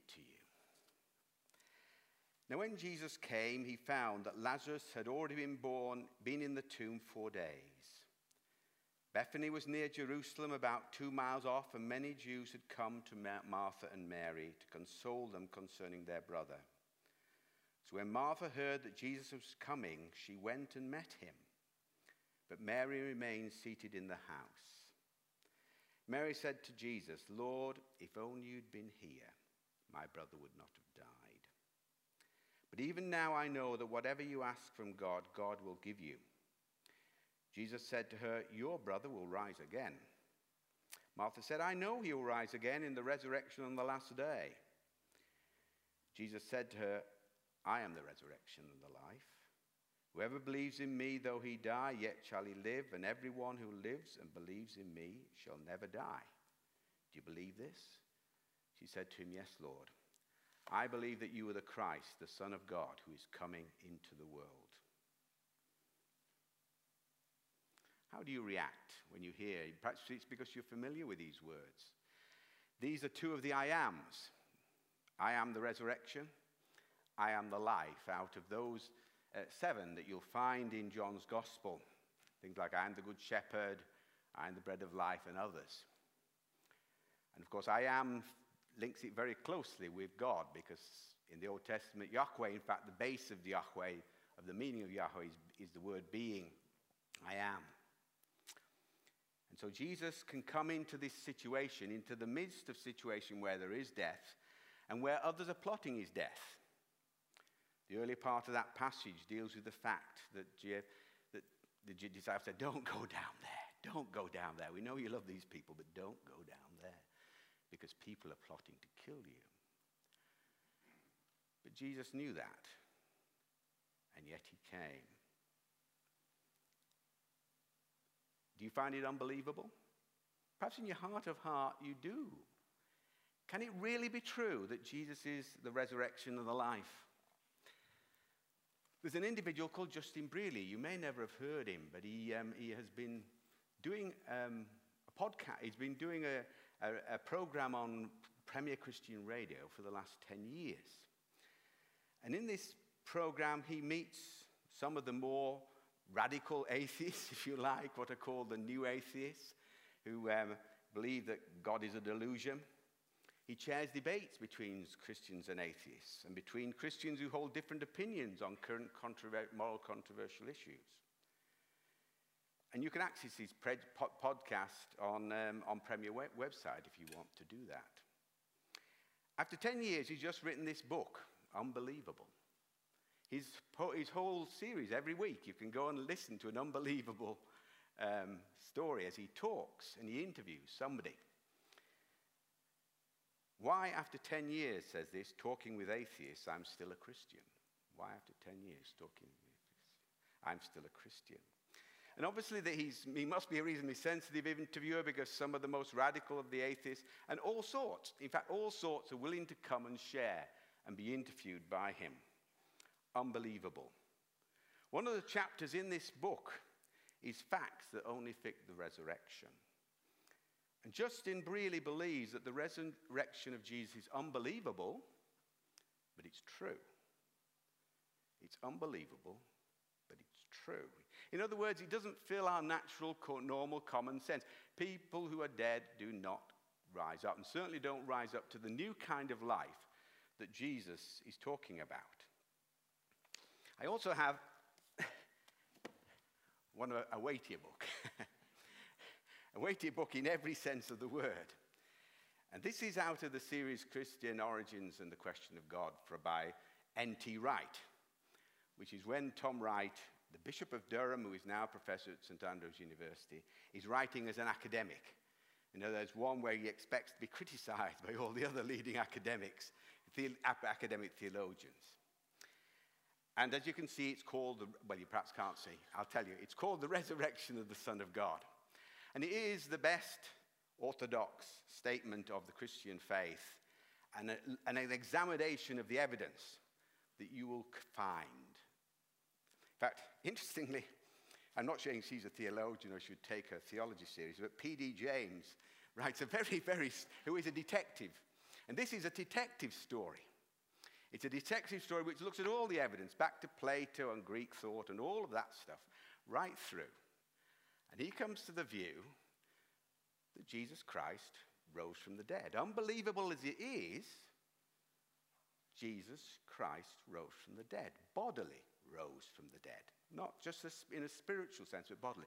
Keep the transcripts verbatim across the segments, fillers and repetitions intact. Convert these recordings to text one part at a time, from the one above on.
to you. Now when Jesus came, he found that Lazarus had already been born, been in the tomb four days. Bethany was near Jerusalem, about two miles off, and many Jews had come to Martha and Mary to console them concerning their brother. So when Martha heard that Jesus was coming, she went and met him. But Mary remained seated in the house. Mary said to Jesus, "Lord, if only you'd been here, my brother would not have died. But even now I know that whatever you ask from God, God will give you." Jesus said to her, "Your brother will rise again." Martha said, "I know he will rise again in the resurrection on the last day." Jesus said to her, "I am the resurrection and the life. Whoever believes in me, though he die, yet shall he live, and everyone who lives and believes in me shall never die. Do you believe this?" She said to him, "Yes, Lord. I believe that you are the Christ, the Son of God, who is coming into the world." How do you react when you hear? Perhaps it's because you're familiar with these words. These are two of the I ams. I am the resurrection. I am the life. Out of those uh, seven that you'll find in John's Gospel. Things like I am the good shepherd, I am the bread of life, and others. And of course, I am links it very closely with God, because in the Old Testament, Yahweh, in fact, the base of the Yahweh, of the meaning of Yahweh is, is the word being, I am. And so Jesus can come into this situation, into the midst of situation where there is death, and where others are plotting his death. The early part of that passage deals with the fact that, that the disciples said, "Don't go down there, don't go down there. We know you love these people, but don't go down there, because people are plotting to kill you." But Jesus knew that, and yet he came. Do you find it unbelievable? Perhaps in your heart of heart you do. Can it really be true that Jesus is the resurrection and the life? There's an individual called Justin Brearley. You may never have heard him, but he, um, he has been doing um, a podcast. He's been doing a, a, a program on Premier Christian Radio for the last ten years. And in this program, he meets some of the more radical atheists, if you like, what are called the new atheists, who um, believe that God is a delusion. He chairs debates between Christians and atheists, and between Christians who hold different opinions on current controver- moral controversial issues. And you can access his pre- po- podcast on, um, on Premier web- website if you want to do that. After ten years, he's just written this book, Unbelievable. His, po- his whole series, every week, you can go and listen to an unbelievable um, story as he talks and he interviews somebody. Why, after ten years, says this, talking with atheists, I'm still a Christian? Why, after ten years, talking with atheists, I'm still a Christian? And obviously, that he's, he must be a reasonably sensitive interviewer, because some of the most radical of the atheists, and all sorts, in fact, all sorts are willing to come and share and be interviewed by him. Unbelievable. One of the chapters in this book is facts that only fit the resurrection. And Justin Brearley believes that the resurrection of Jesus is unbelievable, but it's true. It's unbelievable, but it's true. In other words, it doesn't fill our natural, normal, common sense. People who are dead do not rise up, and certainly don't rise up to the new kind of life that Jesus is talking about. I also have one a weightier book. A weightier book in every sense of the word. And this is out of the series Christian Origins and the Question of God for by N T Wright, which is when Tom Wright, the Bishop of Durham, who is now a professor at St Andrews University, is writing as an academic. You know, there's one where he expects to be criticized by all the other leading academics, the- academic theologians. And as you can see, it's called, the, well, you perhaps can't see, I'll tell you, it's called The Resurrection of the Son of God. And it is the best orthodox statement of the Christian faith, and, a, and an examination of the evidence that you will find. In fact, interestingly, I'm not saying she's a theologian or should take her theology series, but P D James writes a very, very, who is a detective, And this is a detective story. It's a detective story which looks at all the evidence, back to Plato and Greek thought and all of that stuff, right through. And he comes to the view that Jesus Christ rose from the dead. Unbelievable as it is, Jesus Christ rose from the dead, bodily rose from the dead. Not just in a spiritual sense, but bodily.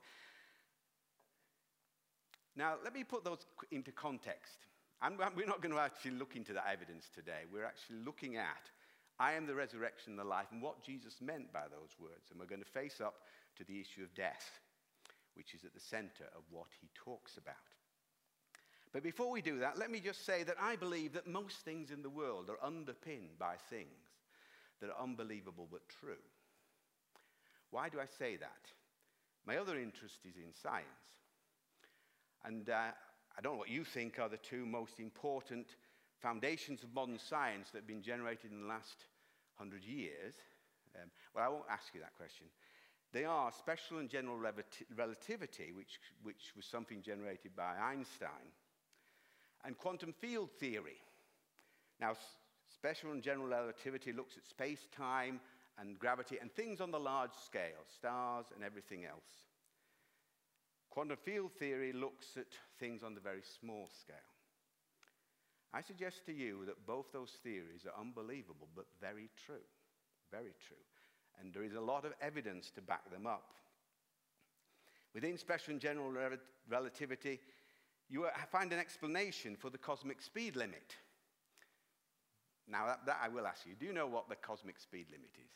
Now, let me put those into context. I'm, we're not going to actually look into that evidence today. We're actually looking at, I am the resurrection and the life, and what Jesus meant by those words. And we're going to face up to the issue of death, which is at the center of what he talks about. But before we do that, let me just say that I believe that most things in the world are underpinned by things that are unbelievable but true. Why do I say that? My other interest is in science. And uh, I don't know what you think are the two most important foundations of modern science that have been generated in the last hundred years. Um, well, I won't ask you that question. They are special and general relativity, which, which was something generated by Einstein, and quantum field theory. Now, special and general relativity looks at space-time and gravity and things on the large scale, stars and everything else. Quantum field theory looks at things on the very small scale. I suggest to you that both those theories are unbelievable, but very true, very true. And there is a lot of evidence to back them up. Within special and general re- relativity, you find an explanation for the cosmic speed limit. Now, that, that I will ask you. Do you know what the cosmic speed limit is?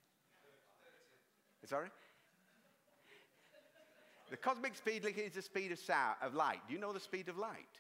Sorry? The cosmic speed limit is the speed of sound, of light. Do you know the speed of light?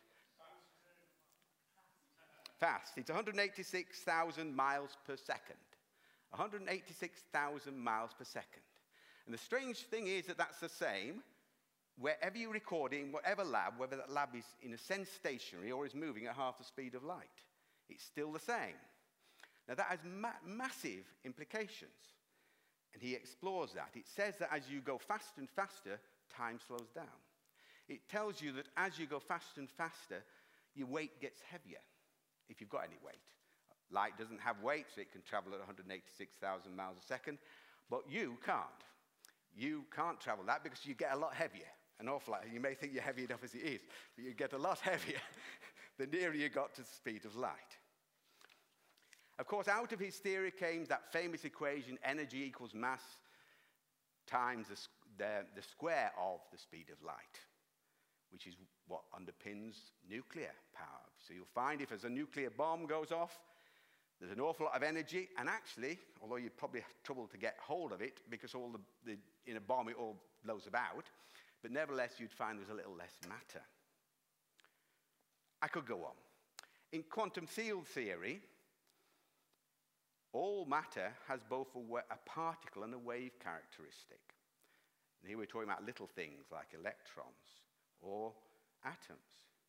Fast. It's one hundred eighty-six thousand miles per second. one hundred eighty-six thousand miles per second. And the strange thing is that that's the same wherever you record it, in whatever lab, whether that lab is in a sense stationary or is moving at half the speed of light. It's still the same. Now that has ma- massive implications. And he explores that. It says that as you go faster and faster, time slows down. It tells you that as you go faster and faster, your weight gets heavier, if you've got any weight. Light doesn't have weight, so it can travel at one hundred eighty-six thousand miles a second, but you can't. You can't travel that because you get a lot heavier. An awful lot. You may think you're heavy enough as it is, but you get a lot heavier the nearer you got to the speed of light. Of course, out of his theory came that famous equation, energy equals mass times the, the, the square of the speed of light, which is what underpins nuclear power. So you'll find if there's a nuclear bomb goes off, there's an awful lot of energy, and actually, although you'd probably have trouble to get hold of it, because all the, the in a bomb it all blows about, but nevertheless you'd find there's a little less matter. I could go on. In quantum field theory, all matter has both a, wa- a particle and a wave characteristic. And here we're talking about little things like electrons or atoms.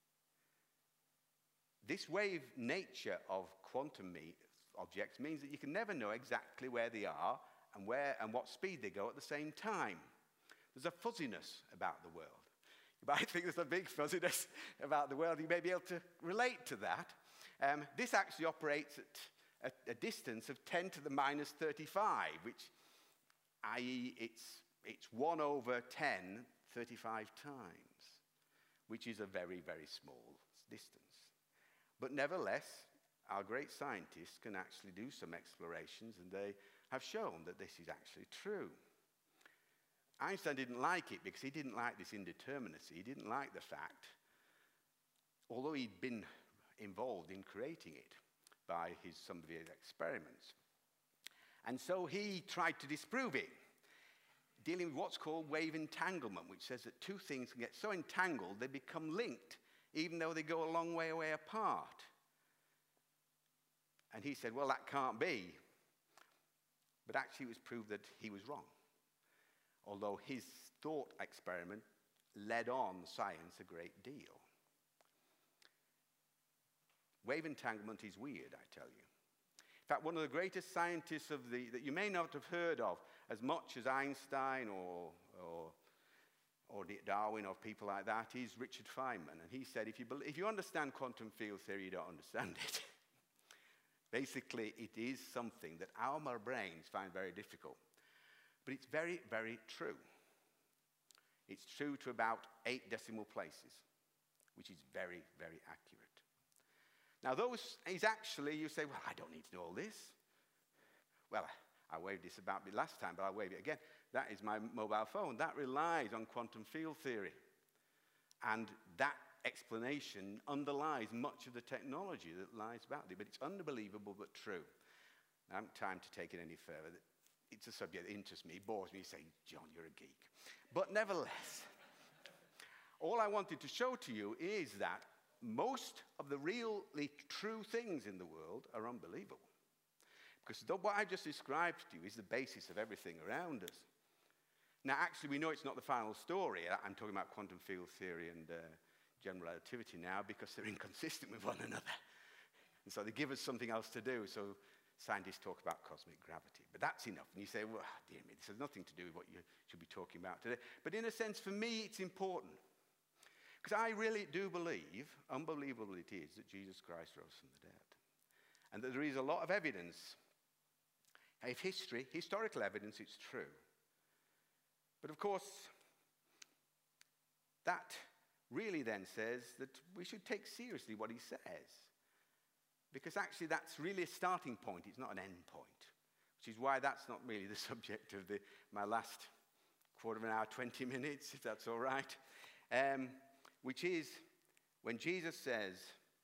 This wave nature of quantum me- objects means that you can never know exactly where they are and where and what speed they go at the same time. There's a fuzziness about the world. You might think there's a big fuzziness about the world. You may be able to relate to that. Um, this actually operates at a, a distance of ten to the minus thirty-five, which, that is, it's, it's one over ten, thirty-five times, which is a very, very small distance. But nevertheless, our great scientists can actually do some explorations, and they have shown that this is actually true. Einstein didn't like it because he didn't like this indeterminacy. He didn't like the fact, although he'd been involved in creating it by his, some of his experiments. And so he tried to disprove it, dealing with what's called wave entanglement, which says that two things can get so entangled they become linked, even though they go a long way away apart. And he said, well, that can't be. But actually it was proved that he was wrong, although his thought experiment led on science a great deal. Wave entanglement is weird, I tell you. In fact, one of the greatest scientists of the, that you may not have heard of as much as Einstein or, or, or Darwin or people like that, is Richard Feynman. And he said, if you, if you understand quantum field theory, you don't understand it. Basically, it is something that our brains find very difficult. But it's very, very true. It's true to about eight decimal places, which is very, very accurate. Now, those is actually, you say, well, I don't need to know all this. Well, I waved this about me last time, but I'll wave it again. That is my mobile phone. That relies on quantum field theory. And that explanation underlies much of the technology that lies about it. But it's unbelievable but true. I haven't time to take it any further. It's a subject that interests me, bores me. You say, John, you're a geek. But nevertheless, all I wanted to show to you is that most of the really true things in the world are unbelievable. Because what I just described to you is the basis of everything around us. Now, actually, we know it's not the final story. I'm talking about quantum field theory and uh, general relativity now because they're inconsistent with one another. And so they give us something else to do. So scientists talk about cosmic gravity. But that's enough. And you say, well, dear me, this has nothing to do with what you should be talking about today. But in a sense, for me, it's important. Because I really do believe, unbelievable it is, that Jesus Christ rose from the dead. And that there is a lot of evidence. If history, historical evidence, it's true. But of course, that really then says that we should take seriously what he says. Because actually that's really a starting point, it's not an end point. Which is why that's not really the subject of the, my last quarter of an hour, twenty minutes, if that's all right. Um, which is when Jesus says,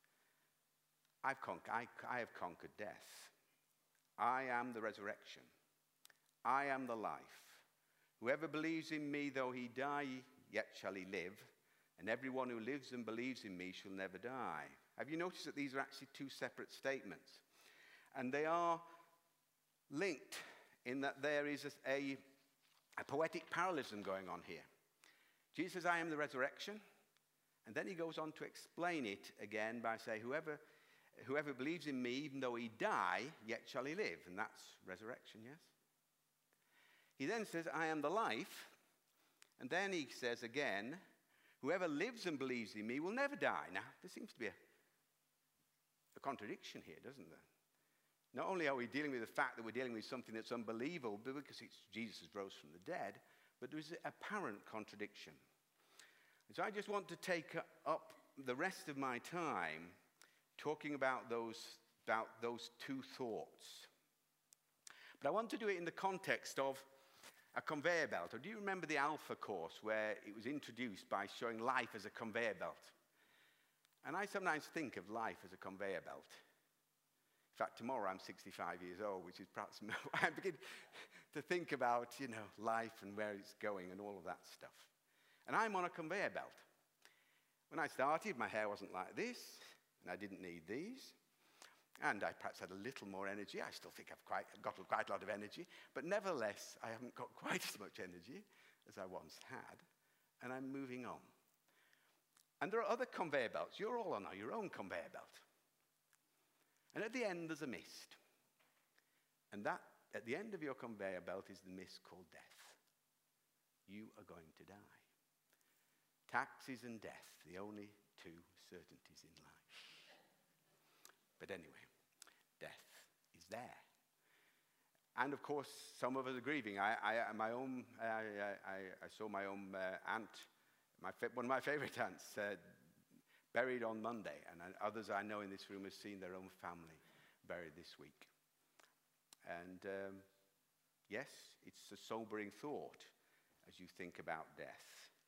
I've con- I, I have conquered death. I am the resurrection. I am the life. Whoever believes in me, though he die, yet shall he live. And everyone who lives and believes in me shall never die. Have you noticed that these are actually two separate statements? And they are linked in that there is a, a, a poetic parallelism going on here. Jesus says, I am the resurrection. And then he goes on to explain it again by saying, whoever, whoever believes in me, even though he die, yet shall he live. And that's resurrection, yes? He then says, I am the life. And then he says again, whoever lives and believes in me will never die. Now, there seems to be a, a contradiction here, doesn't there? Not only are we dealing with the fact that we're dealing with something that's unbelievable, but because it's Jesus rose from the dead, but there is an apparent contradiction. And so I just want to take up the rest of my time talking about those, about those two thoughts. But I want to do it in the context of a conveyor belt. Or do you remember the Alpha course where it was introduced by showing life as a conveyor belt? And I sometimes think of life as a conveyor belt. In fact, tomorrow I'm sixty-five years old, which is perhaps I begin to think about, you know, life and where it's going and all of that stuff. And I'm on a conveyor belt. When I started, my hair wasn't like this, and I didn't need these. And I perhaps had a little more energy. I still think I've quite, got quite a lot of energy. But nevertheless, I haven't got quite as much energy as I once had. And I'm moving on. And there are other conveyor belts. You're all on your own conveyor belt. And at the end, there's a mist. And that, at the end of your conveyor belt is the mist called death. You are going to die. Taxes and death, the only two certainties in life. But anyway, death is there. And of course, some of us are grieving. I, I, my own, I, I, I saw my own uh, aunt, my, one of my favorite aunts, uh, buried on Monday. And others I know in this room have seen their own family buried this week. And um, yes, it's a sobering thought as you think about death.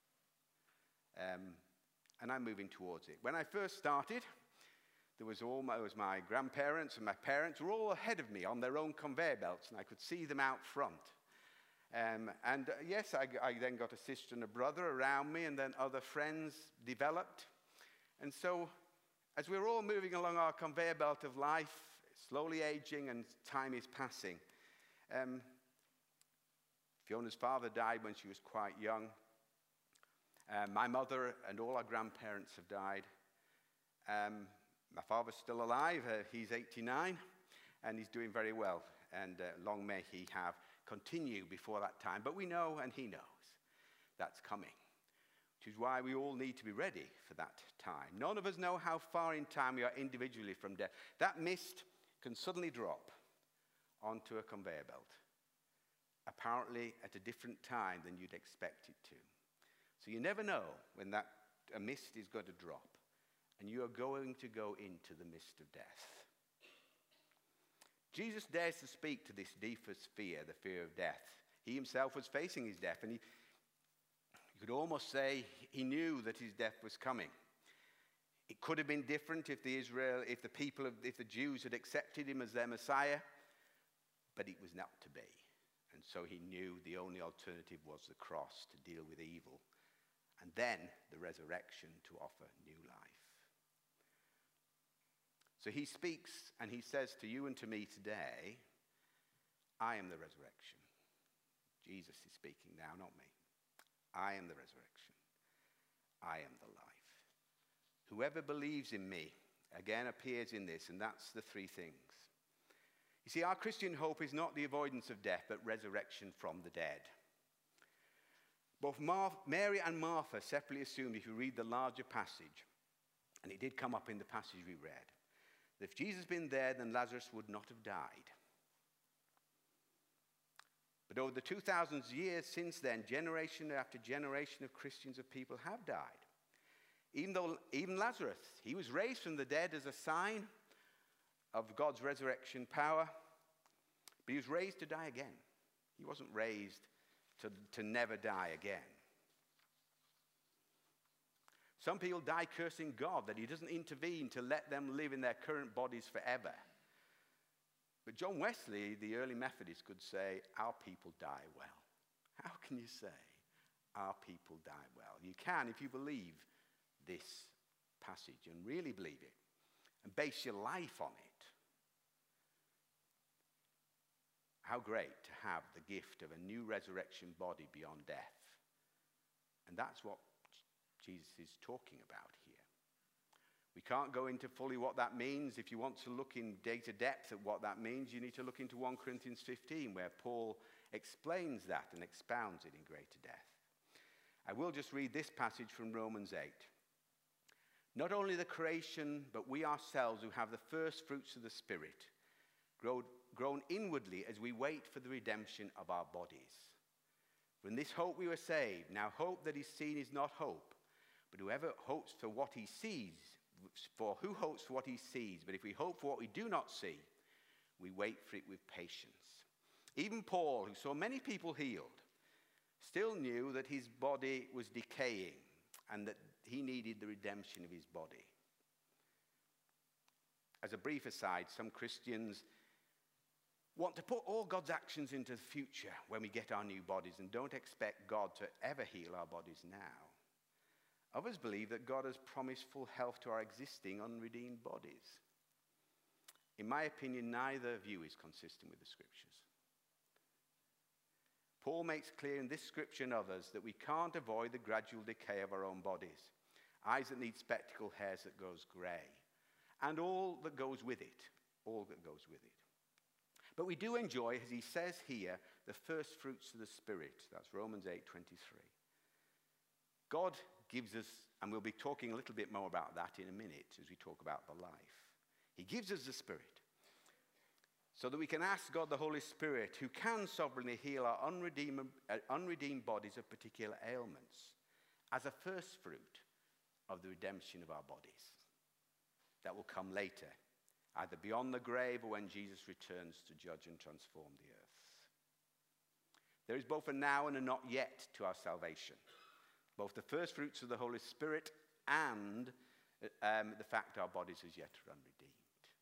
Um, and I'm moving towards it. When I first started, there was all my, was my grandparents and my parents were all ahead of me on their own conveyor belts, and I could see them out front. Um, and uh, yes, I, I then got a sister and a brother around me, and then other friends developed. And so, as we were all moving along our conveyor belt of life, slowly aging and time is passing, um, Fiona's father died when she was quite young. Uh, my mother and all our grandparents have died. Um, my father's still alive. Uh, he's eighty-nine, and he's doing very well. And uh, long may he have continue before that time. But we know, and he knows, that's coming. which is why we all need to be ready for that time. None of us know how far in time we are individually from death. That mist can suddenly drop onto a conveyor belt, apparently at a different time than you'd expect it to. So you never know when that a mist is going to drop, and you are going to go into the mist of death. Jesus dares to speak to this deepest fear, the fear of death. He himself was facing his death, and he, you could almost say he knew that his death was coming. It could have been different if the Israel, if the people, of, if the Jews had accepted him as their Messiah, but it was not to be. And so he knew the only alternative was the cross to deal with evil, and then the resurrection to offer new life. So he speaks and he says to you and to me today, I am the resurrection. Jesus is speaking now, not me. I am the resurrection. I am the life. Whoever believes in me, again, appears in this, and that's the three things. You see, our Christian hope is not the avoidance of death, but resurrection from the dead. Both Mar- Mary and Martha separately assumed, if you read the larger passage, and it did come up in the passage we read, that if Jesus had been there, then Lazarus would not have died. But over the two thousand years since then, generation after generation of Christians, of people have died. Even though, even Lazarus, he was raised from the dead as a sign of God's resurrection power, but he was raised to die again. He wasn't raised to, to never die again. Some people die cursing God that he doesn't intervene to let them live in their current bodies forever. But John Wesley, the early Methodist, could say, our people die well. How can you say our people die well? You can if you believe this passage and really believe it and base your life on it. How great to have the gift of a new resurrection body beyond death. And that's what Jesus is talking about here. We can't go into fully what that means. If you want to look in greater depth at what that means, you need to look into First Corinthians fifteen, where Paul explains that and expounds it in greater depth. I will just read this passage from Romans eight. Not only the creation, but we ourselves who have the first fruits of the Spirit, grow, grown inwardly as we wait for the redemption of our bodies. For in this hope we were saved. Now hope that is seen is not hope, but whoever hopes for what he sees, for who hopes for what he sees? But if we hope for what we do not see, we wait for it with patience. Even Paul, who saw many people healed, still knew that his body was decaying and that he needed the redemption of his body. As a brief aside, some Christians want to put all God's actions into the future when we get our new bodies and don't expect God to ever heal our bodies now. Others believe that God has promised full health to our existing unredeemed bodies. In my opinion, neither view is consistent with the Scriptures. Paul makes clear in this scripture and others that we can't avoid the gradual decay of our own bodies. Eyes that need spectacle, hairs that goes grey, and all that goes with it, all that goes with it. But we do enjoy, as he says here, the first fruits of the Spirit. That's Romans eight twenty-three. God gives us, and we'll be talking a little bit more about that in a minute as we talk about the life. He gives us the Spirit so that we can ask God the Holy Spirit, who can sovereignly heal our unredeemed, uh, unredeemed bodies of particular ailments, as a first fruit of the redemption of our bodies. That will come later, either beyond the grave or when Jesus returns to judge and transform the earth. There is both a now and a not yet to our salvation. Both the first fruits of the Holy Spirit and um, the fact our bodies as yet are unredeemed.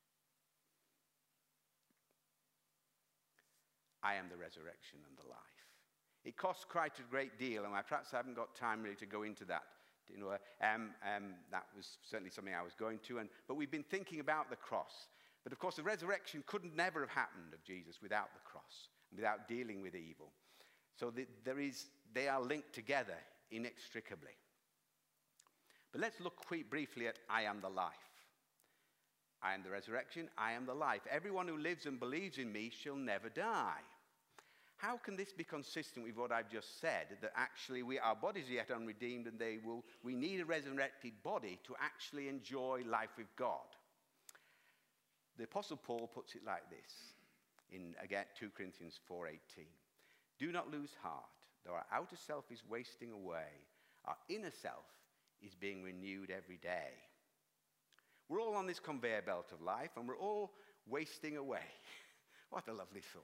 I am the resurrection and the life. It costs quite a great deal, and I perhaps haven't got time really to go into that. You know, um, um, that was certainly something I was going to, and, but we've been thinking about the cross. But of course, the resurrection couldn't never have happened of Jesus without the cross, without dealing with evil. So the, there is, they are linked together inextricably. But let's look quick, briefly at I am the life. I am the resurrection, I am the life. Everyone who lives and believes in me shall never die. How can this be consistent with what I've just said, that actually we, our bodies are yet unredeemed and they will, we need a resurrected body to actually enjoy life with God? The Apostle Paul puts it like this in, again, two Corinthians four eighteen. Do not lose heart. Though our outer self is wasting away, our inner self is being renewed every day. We're all on this conveyor belt of life and we're all wasting away. What a lovely thought.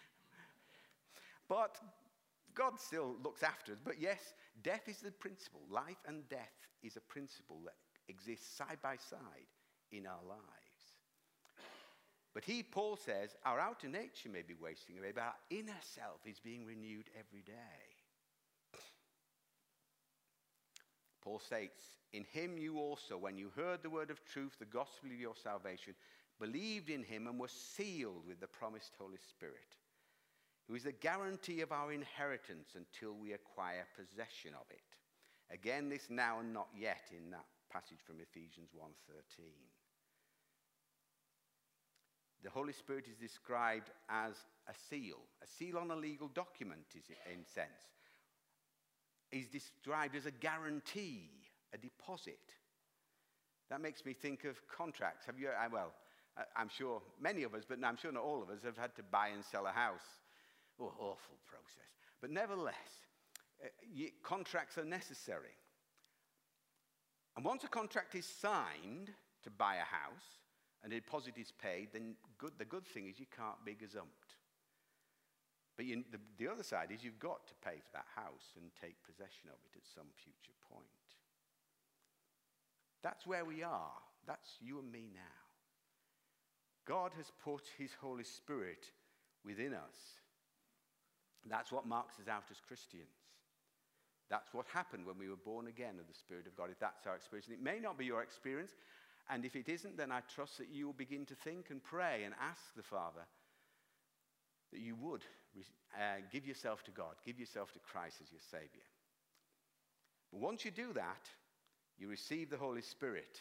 But God still looks after us. But yes, death is the principle. Life and death is a principle that exists side by side in our lives. But he, Paul says, our outer nature may be wasting away, but our inner self is being renewed every day. Paul states, in him you also, when you heard the word of truth, the gospel of your salvation, believed in him and were sealed with the promised Holy Spirit, who is the guarantee of our inheritance until we acquire possession of it. Again, this now and not yet in that passage from Ephesians one thirteen. The Holy Spirit is described as a seal. A seal on a legal document, is in sense. Is described as a guarantee, a deposit. That makes me think of contracts. Have you, well, I'm sure many of us, but I'm sure not all of us, have had to buy and sell a house. Oh, awful process. But nevertheless, uh, you, contracts are necessary. And once a contract is signed to buy a house, and a deposit is paid, then good, the good thing is you can't be gazumped. But you, the, the other side is you've got to pay for that house and take possession of it at some future point. That's where we are. That's you and me now. God has put his Holy Spirit within us. That's what marks us out as Christians. That's what happened when we were born again of the Spirit of God, if that's our experience. And it may not be your experience. And if it isn't, then I trust that you will begin to think and pray and ask the Father that you would uh, give yourself to God, give yourself to Christ as your Savior. But once you do that, you receive the Holy Spirit,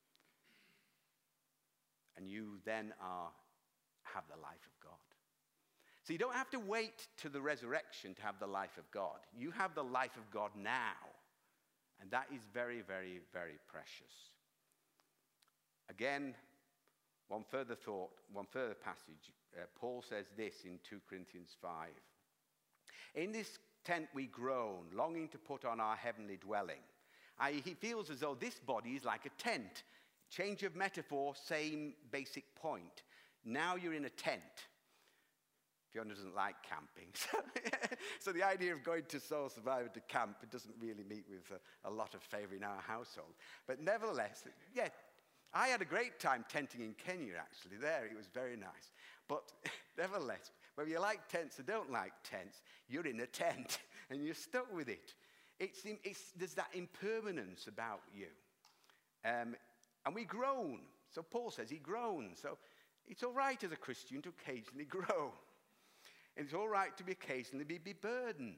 and you then are, have the life of God. So you don't have to wait to the resurrection to have the life of God. You have the life of God now, and that is very, very, very precious. Again, one further thought, one further passage. Uh, Paul says this in two Corinthians five. In this tent we groan, longing to put on our heavenly dwelling. that is, he feels as though this body is like a tent. Change of metaphor, same basic point. Now you're in a tent. Fiona doesn't like camping. So the idea of going to Soul Survivor to camp, it doesn't really meet with a, a lot of favour in our household. But nevertheless, yeah, I had a great time tenting in Kenya, actually, there. It was very nice. But nevertheless, whether you like tents or don't like tents, you're in a tent, and you're stuck with it. It's, it's, there's that impermanence about you. Um, and we groan. So Paul says he groans. So it's all right as a Christian to occasionally groan. And it's all right to be occasionally be, be burdened.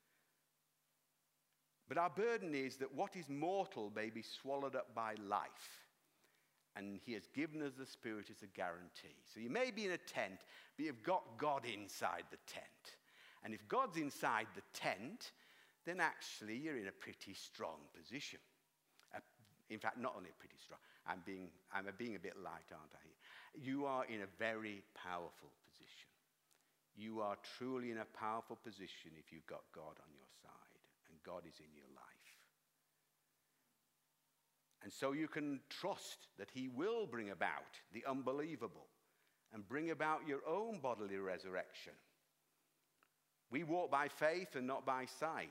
But our burden is that what is mortal may be swallowed up by life. And he has given us the Spirit as a guarantee. So you may be in a tent, but you've got God inside the tent. And if God's inside the tent, then actually you're in a pretty strong position. Uh, in fact, not only pretty strong. I'm being, I'm being a bit light, aren't I? You are in a very powerful position. You are truly in a powerful position if you've got God on your side. And God is in your life. And so you can trust that he will bring about the unbelievable and bring about your own bodily resurrection. We walk by faith and not by sight.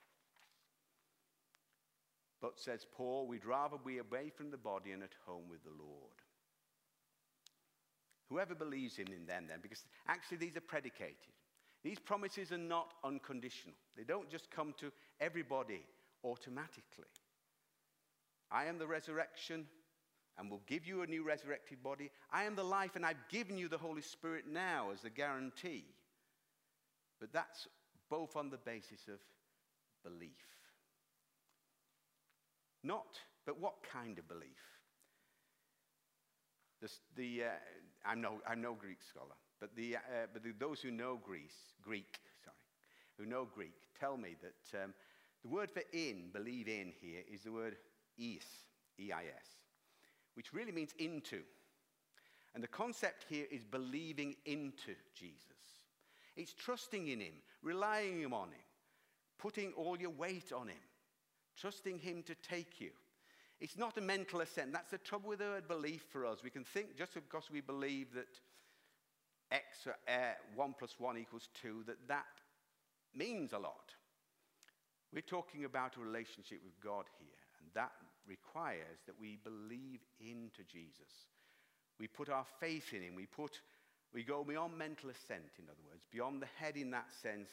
But, says Paul, we'd rather be away from the body and at home with the Lord. Whoever believes in him then, then, because actually these are predicated. These promises are not unconditional. They don't just come to everybody automatically. I am the resurrection and will give you a new resurrected body. I am the life, and I've given you the Holy Spirit now as a guarantee. But that's both on the basis of belief. Not, but what kind of belief? The, the, uh, I'm, no, I'm no Greek scholar, But, the, uh, but the, those who know Greece, Greek, sorry, who know Greek, tell me that um, the word for in, believe in here, is the word eis, E I S, which really means into. And the concept here is believing into Jesus. It's trusting in him, relying on him, putting all your weight on him, trusting him to take you. It's not a mental assent. That's the trouble with the word belief for us. We can think just because we believe that X, or, uh, one plus one equals two, that that means a lot. We're talking about a relationship with God here, and that requires that we believe into Jesus. We put our faith in him. We put, we go beyond mental assent, in other words, beyond the head in that sense,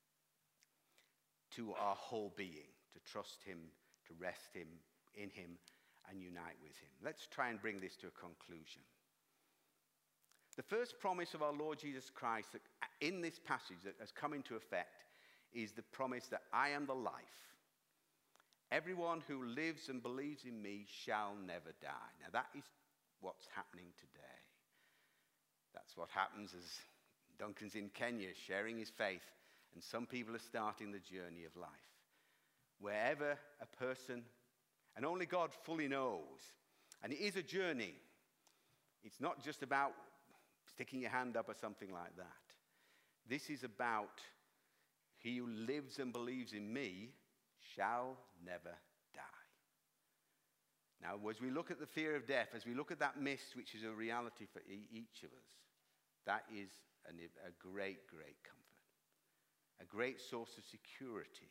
to our whole being, to trust him, to rest him, in him, and unite with him. Let's try and bring this to a conclusion. The first promise of our Lord Jesus Christ in this passage that has come into effect is the promise that I am the life. Everyone who lives and believes in me shall never die. Now that is what's happening today. That's what happens as Duncan's in Kenya sharing his faith, and some people are starting the journey of life. Wherever a person, and only God fully knows, and it is a journey. It's not just about sticking your hand up or something like that. This is about he who lives and believes in me shall never die. Now, as we look at the fear of death, as we look at that mist, which is a reality for e- each of us, that is an, a great, great comfort, a great source of security.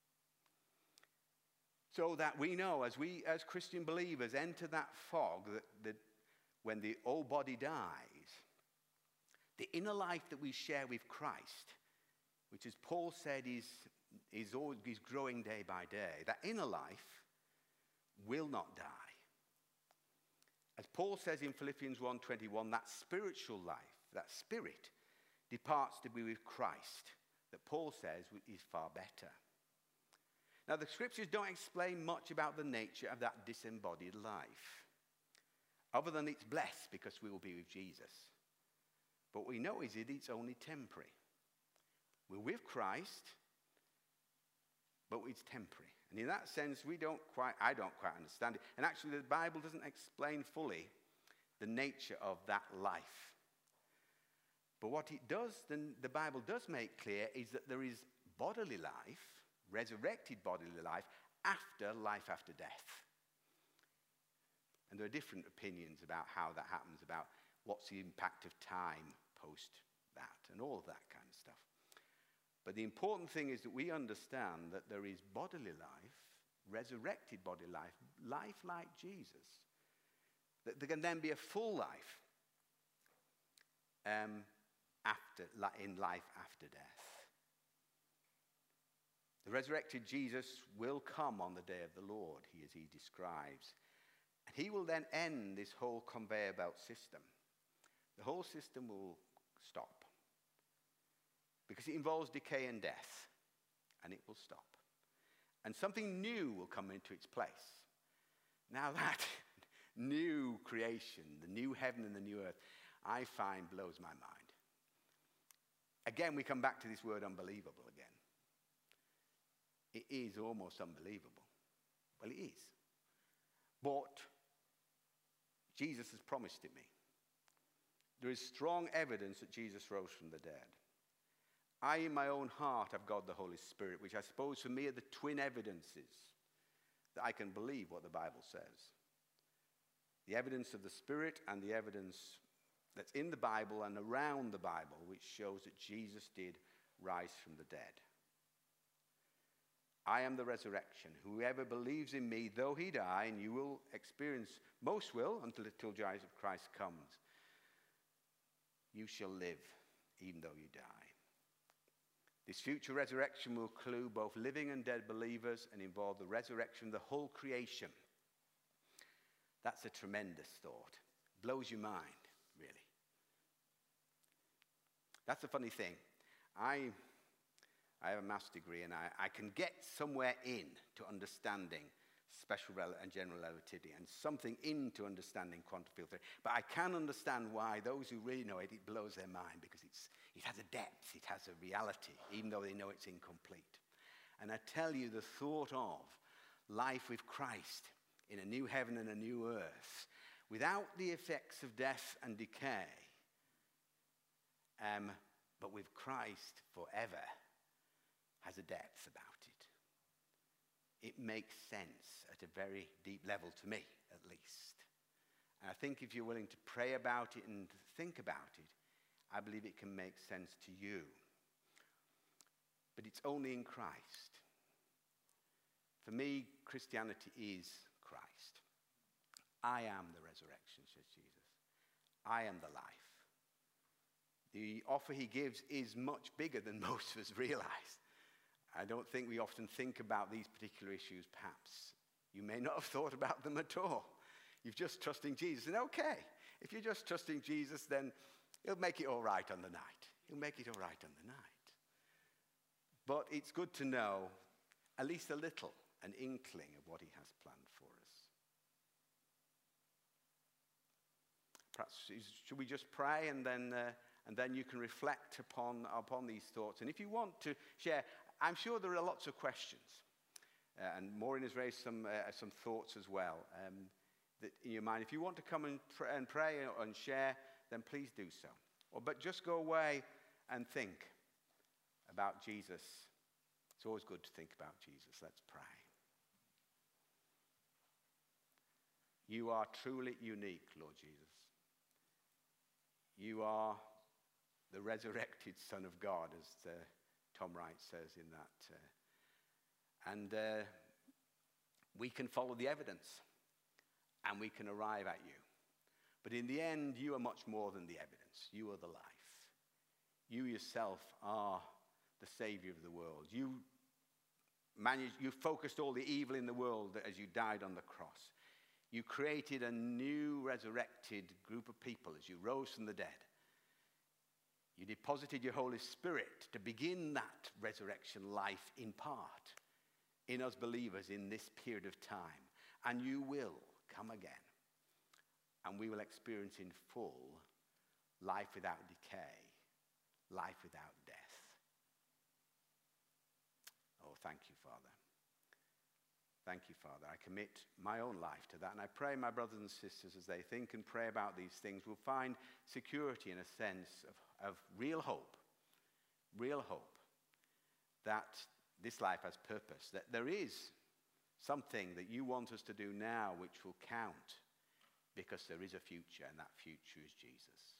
So that we know, as we, as Christian believers, enter that fog, that, that when the old body dies, the inner life that we share with Christ, which, as Paul said, is, is, always, is growing day by day, that inner life will not die. As Paul says in Philippians one twenty-one, that spiritual life, that spirit, departs to be with Christ, that Paul says is far better. Now, the scriptures don't explain much about the nature of that disembodied life, other than it's blessed because we will be with Jesus. But what we know is that it's only temporary. We're with Christ, but it's temporary. And in that sense, we don't quite, I don't quite understand it. And actually, the Bible doesn't explain fully the nature of that life. But what it does, then the Bible does make clear, is that there is bodily life, resurrected bodily life, after life after death. And there are different opinions about how that happens, about what's the impact of time post that, and all of that kind of stuff. But the important thing is that we understand that there is bodily life, resurrected bodily life, life like Jesus. That there can then be a full life um, after, in life after death. The resurrected Jesus will come on the day of the Lord, he, as he describes. And he will then end this whole conveyor belt system. The whole system will stop. Because it involves decay and death. And it will stop. And something new will come into its place. Now that new creation, the new heaven and the new earth, I find blows my mind. Again, we come back to this word unbelievable again. It is almost unbelievable. Well, it is. But Jesus has promised it me. There is strong evidence that Jesus rose from the dead. I, in my own heart, have God the Holy Spirit, which I suppose for me are the twin evidences that I can believe what the Bible says. The evidence of the Spirit and the evidence that's in the Bible and around the Bible, which shows that Jesus did rise from the dead. I am the resurrection. Whoever believes in me, though he die, and you will experience, most will, until the Jesus of Christ comes, you shall live, even though you die. This future resurrection will include both living and dead believers and involve the resurrection of the whole creation. That's a tremendous thought. Blows your mind, really. That's the funny thing. I, I have a master's degree, and I, I can get somewhere in to understanding special rel- and general relativity, and something into understanding quantum field theory. But I can understand why those who really know it, it blows their mind, because it's, it has a depth, it has a reality, even though they know it's incomplete. And I tell you, the thought of life with Christ in a new heaven and a new earth, without the effects of death and decay, um, but with Christ forever, has a depth about it. It makes sense at a very deep level to me, at least. And I think if you're willing to pray about it and think about it, I believe it can make sense to you. But it's only in Christ. For me, Christianity is Christ. I am the resurrection, says Jesus. I am the life. The offer he gives is much bigger than most of us realize. I don't think we often think about these particular issues, perhaps. You may not have thought about them at all. You're just trusting Jesus. And okay, if you're just trusting Jesus, then he'll make it all right on the night. He'll make it all right on the night. But it's good to know at least a little, an inkling of what he has planned for us. Perhaps, should we just pray and then... Uh, And then you can reflect upon, upon these thoughts. And if you want to share, I'm sure there are lots of questions. Uh, and Maureen has raised some, uh, some thoughts as well um, that in your mind. If you want to come and, pr- and pray and share, then please do so. Or, but just go away and think about Jesus. It's always good to think about Jesus. Let's pray. You are truly unique, Lord Jesus. You are the resurrected Son of God, as uh, Tom Wright says in that. Uh, and uh, we can follow the evidence, and we can arrive at you. But in the end, you are much more than the evidence. You are the life. You yourself are the Savior of the world. You managed, you focused all the evil in the world as you died on the cross. You created a new resurrected group of people as you rose from the dead. You deposited your Holy Spirit to begin that resurrection life in part in us believers in this period of time. And you will come again. And we will experience in full life without decay, life without death. Oh, thank you, Father. Thank you, Father. I commit my own life to that. And I pray my brothers and sisters, as they think and pray about these things, will find security in a sense of, of real hope. Real hope that this life has purpose. That there is something that you want us to do now which will count, because there is a future, and that future is Jesus.